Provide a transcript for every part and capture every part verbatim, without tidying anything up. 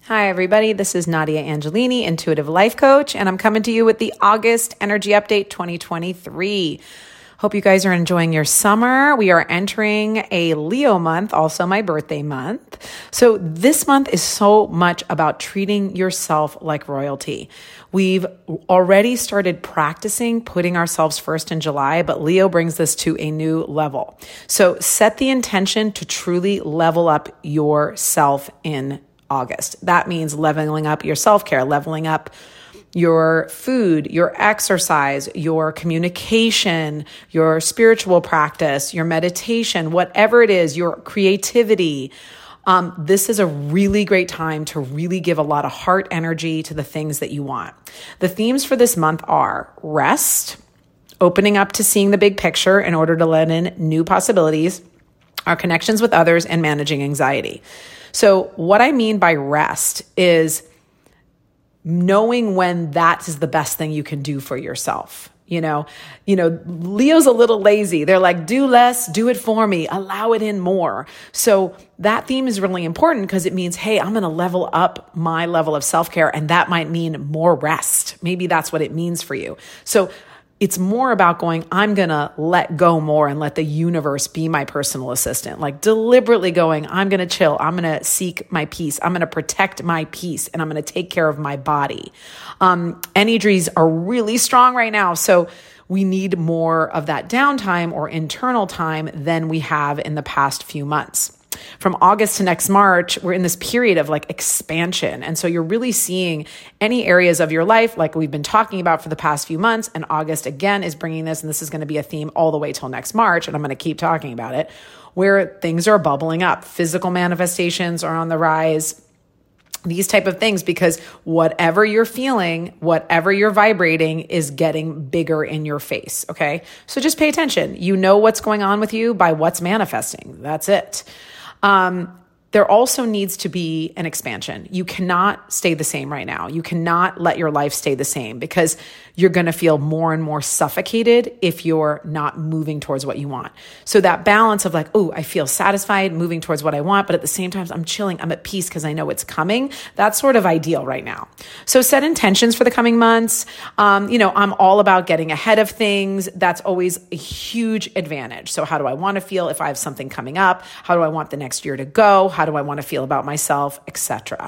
Hi, everybody. This is Nadia Angelini, Intuitive Life Coach, and I'm coming to you with the August Energy Update twenty twenty-three. Hope you guys are enjoying your summer. We are entering a Leo month, also my birthday month. So this month is so much about treating yourself like royalty. We've already started practicing putting ourselves first in July, but Leo brings this to a new level. So set the intention to truly level up yourself in August. That means leveling up your self-care, leveling up your food, your exercise, your communication, your spiritual practice, your meditation, whatever it is, your creativity. Um, this is a really great time to really give a lot of heart energy to the things that you want. The themes for this month are rest, opening up to seeing the big picture in order to let in new possibilities, our connections with others, and managing anxiety. So what I mean by rest is knowing when that is the best thing you can do for yourself. You know, you know, Leo's a little lazy. They're like, do less, do it for me, allow it in more. So that theme is really important because it means, hey, I'm going to level up my level of self-care, and that might mean more rest. Maybe that's what it means for you. So it's more about going, I'm going to let go more and let the universe be my personal assistant. Like deliberately going, I'm going to chill. I'm going to seek my peace. I'm going to protect my peace, and I'm going to take care of my body. Um, energies are really strong right now. So we need more of that downtime or internal time than we have in the past few months. From August to next March, we're in this period of like expansion. And so you're really seeing any areas of your life, like we've been talking about for the past few months. And August again is bringing this, and this is going to be a theme all the way till next March. And I'm going to keep talking about it, where things are bubbling up. Physical manifestations are on the rise. These type of things, because whatever you're feeling, whatever you're vibrating is getting bigger in your face. Okay. So just pay attention. You know what's going on with you by what's manifesting. That's it. Um, there also needs to be an expansion. You cannot stay the same right now. You cannot let your life stay the same, because you're going to feel more and more suffocated if you're not moving towards what you want. So that balance of like, oh, I feel satisfied moving towards what I want, but at the same time, I'm chilling, I'm at peace because I know it's coming. That's sort of ideal right now. So set intentions for the coming months. Um, you know, I'm all about getting ahead of things. That's always a huge advantage. So how do I want to feel if I have something coming up? How do I want the next year to go? How do I want to feel about myself, et cetera?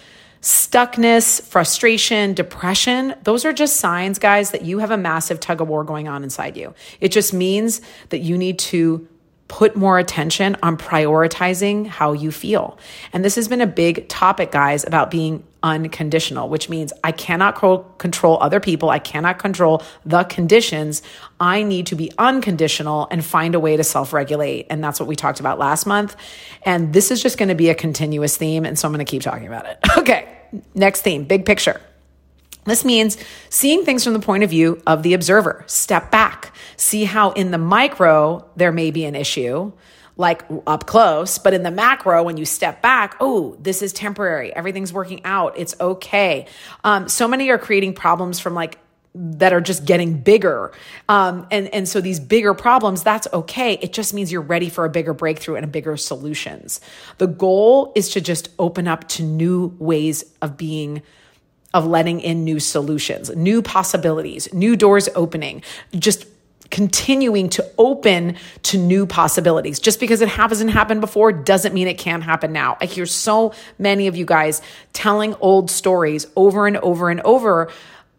Stuckness, frustration, depression, those are just signs, guys, that you have a massive tug of war going on inside you. It just means that you need to put more attention on prioritizing how you feel. And this has been a big topic, guys, about being unconditional, which means I cannot co- control other people. I cannot control the conditions. I need to be unconditional and find a way to self-regulate. And that's what we talked about last month. And this is just going to be a continuous theme. And so I'm going to keep talking about it. Okay. Next theme, big picture. This means seeing things from the point of view of the observer. Step back. See how in the micro, there may be an issue, like up close, but in the macro, when you step back, oh, this is temporary. Everything's working out. It's okay. Um, so many are creating problems from like, that are just getting bigger. Um, and, and so these bigger problems, that's okay. It just means you're ready for a bigger breakthrough and a bigger solutions. The goal is to just open up to new ways of being, of letting in new solutions, new possibilities, new doors opening, just continuing to open to new possibilities. Just because it hasn't happened before doesn't mean it can't happen now. I hear so many of you guys telling old stories over and over and over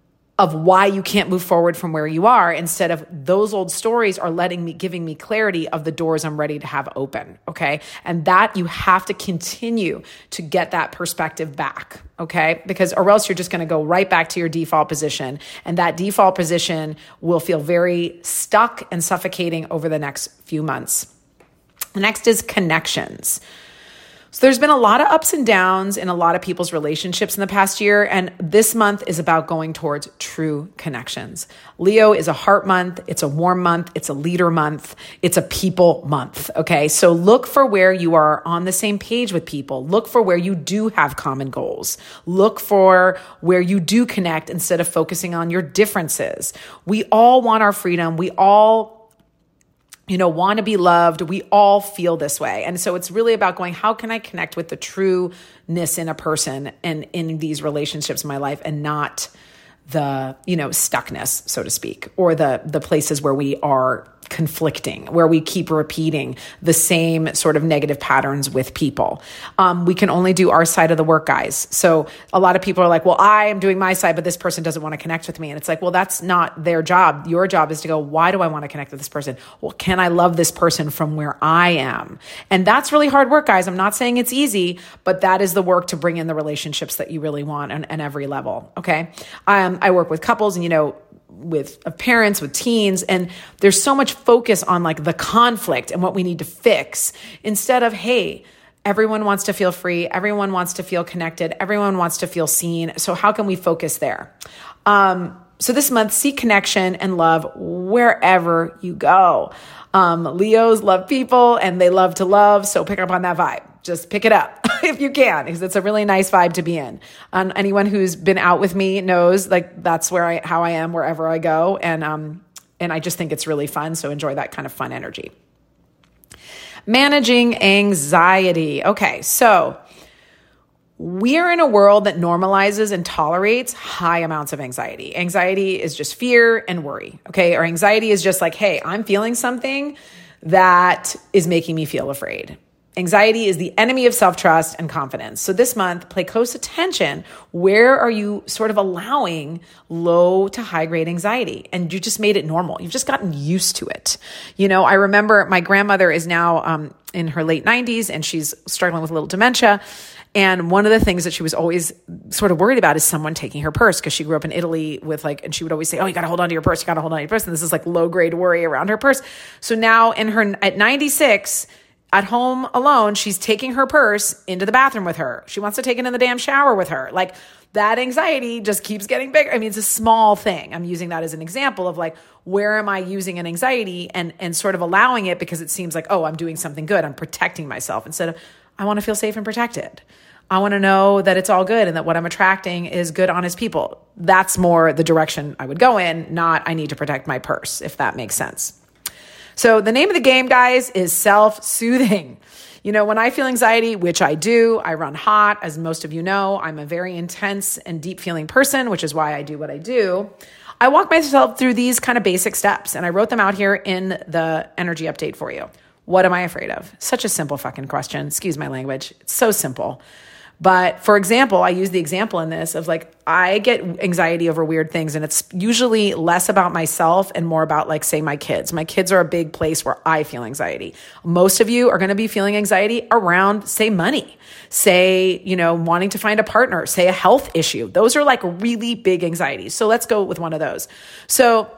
of why you can't move forward from where you are, instead of those old stories are letting me, giving me clarity of the doors I'm ready to have open. Okay. And that you have to continue to get that perspective back. Okay. Because or else you're just going to go right back to your default position. And that default position will feel very stuck and suffocating over the next few months. The next is connections. So there's been a lot of ups and downs in a lot of people's relationships in the past year. And this month is about going towards true connections. Leo is a heart month. It's a warm month. It's a leader month. It's a people month. Okay. So look for where you are on the same page with people. Look for where you do have common goals. Look for where you do connect instead of focusing on your differences. We all want our freedom. We all you know, want to be loved. We all feel this way. And so it's really about going, how can I connect with the trueness in a person and in these relationships in my life, and not the, you know, stuckness, so to speak, or the the places where we are conflicting, where we keep repeating the same sort of negative patterns with people. Um, we can only do our side of the work, guys. So a lot of people are like, well, I am doing my side, but this person doesn't want to connect with me. And it's like, well, that's not their job. Your job is to go, why do I want to connect with this person? Well, can I love this person from where I am? And that's really hard work, guys. I'm not saying it's easy, but that is the work to bring in the relationships that you really want on, on every level. Okay. Um, I work with couples, and, you know, with uh, parents, with teens, and there's so much focus on like the conflict and what we need to fix, instead of, hey, everyone wants to feel free. Everyone wants to feel connected. Everyone wants to feel seen. So how can we focus there? Um, so this month, seek connection and love wherever you go. Um, Leos love people and they love to love. So pick up on that vibe. Just pick it up if you can, because it's a really nice vibe to be in. Um, anyone who's been out with me knows, like, that's where I, how I am wherever I go. And, um, and I just think it's really fun. So enjoy that kind of fun energy. Managing anxiety. Okay. So we are in a world that normalizes and tolerates high amounts of anxiety. Anxiety is just fear and worry. Okay. Or anxiety is just like, hey, I'm feeling something that is making me feel afraid. Anxiety is the enemy of self-trust and confidence. So this month, pay close attention. Where are you sort of allowing low to high grade anxiety? And you just made it normal. You've just gotten used to it. You know, I remember my grandmother is now um, in her late nineties, and she's struggling with a little dementia. And one of the things that she was always sort of worried about is someone taking her purse, because she grew up in Italy with like, and she would always say, oh, you got to hold on to your purse. You got to hold on to your purse. And this is like low grade worry around her purse. So now in her, at ninety-six, at home alone, she's taking her purse into the bathroom with her. She wants to take it in the damn shower with her. Like, that anxiety just keeps getting bigger. I mean, it's a small thing. I'm using that as an example of like, where am I using an anxiety and, and sort of allowing it because it seems like, oh, I'm doing something good. I'm protecting myself, instead of, I want to feel safe and protected. I want to know that it's all good and that what I'm attracting is good, honest people. That's more the direction I would go in, not I need to protect my purse, if that makes sense. So the name of the game, guys, is self-soothing. You know, when I feel anxiety, which I do, I run hot. As most of you know, I'm a very intense and deep feeling person, which is why I do what I do. I walk myself through these kind of basic steps, and I wrote them out here in the energy update for you. What am I afraid of? Such a simple fucking question. Excuse my language. It's so simple. But for example, I use the example in this of like, I get anxiety over weird things, and it's usually less about myself and more about like, say, my kids. My kids are a big place where I feel anxiety. Most of you are going to be feeling anxiety around, say, money, say, you know, wanting to find a partner, say a health issue. Those are like really big anxieties. So let's go with one of those. So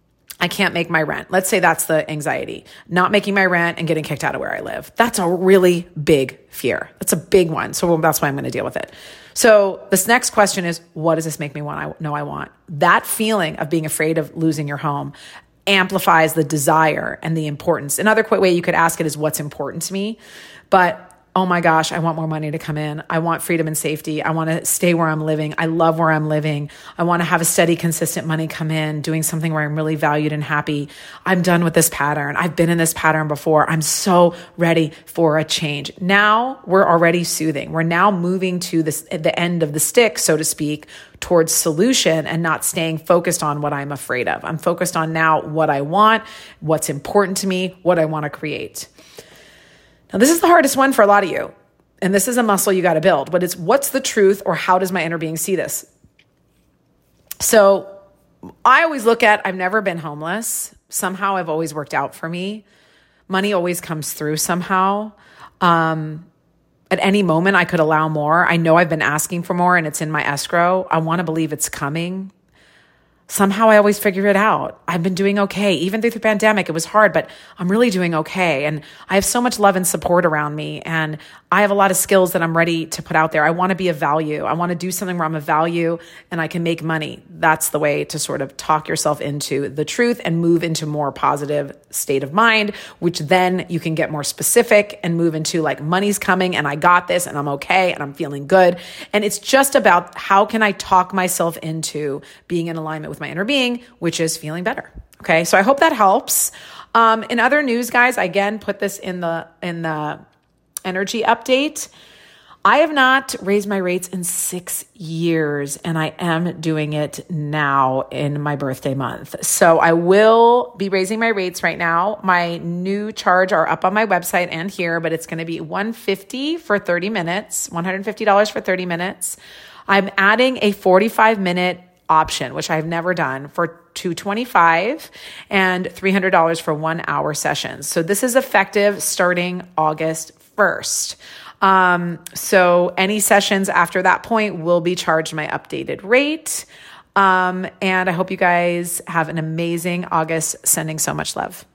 I can't make my rent. Let's say that's the anxiety, not making my rent and getting kicked out of where I live. That's a really big fear. That's a big one. So that's why I'm going to deal with it. So this next question is, what does this make me want? I know I want. That feeling of being afraid of losing your home amplifies the desire and the importance. Another quick way you could ask it is, what's important to me? But oh my gosh, I want more money to come in. I want freedom and safety. I want to stay where I'm living. I love where I'm living. I want to have a steady, consistent money come in, doing something where I'm really valued and happy. I'm done with this pattern. I've been in this pattern before. I'm so ready for a change. Now we're already soothing. We're now moving to this, the end of the stick, so to speak, towards solution and not staying focused on what I'm afraid of. I'm focused on now what I want, what's important to me, what I want to create. Now, this is the hardest one for a lot of you, and this is a muscle you got to build, but it's what's the truth, or how does my inner being see this? So I always look at, I've never been homeless. Somehow I've always worked out for me. Money always comes through somehow. Um, at any moment I could allow more. I know I've been asking for more and it's in my escrow. I want to believe it's coming. Somehow I always figure it out. I've been doing okay. Even through the pandemic, it was hard, but I'm really doing okay. And I have so much love and support around me. And I have a lot of skills that I'm ready to put out there. I want to be of value. I want to do something where I'm of value and I can make money. That's the way to sort of talk yourself into the truth and move into more positive state of mind, which then you can get more specific and move into like, money's coming and I got this and I'm okay and I'm feeling good. And it's just about, how can I talk myself into being in alignment with my inner being, which is feeling better. Okay. So I hope that helps. Um, in other news, guys, I again put this in the, in the energy update. I have not raised my rates in six years, and I am doing it now in my birthday month. So I will be raising my rates right now. My new charge are up on my website and here, but it's going to be one hundred fifty dollars for thirty minutes, one hundred fifty dollars for thirty minutes. I'm adding a forty-five minute option, which I've never done, for two hundred twenty-five dollars and three hundred dollars for one hour sessions. So this is effective starting August first. Um, so any sessions after that point will be charged my updated rate. Um, and I hope you guys have an amazing August. Sending so much love.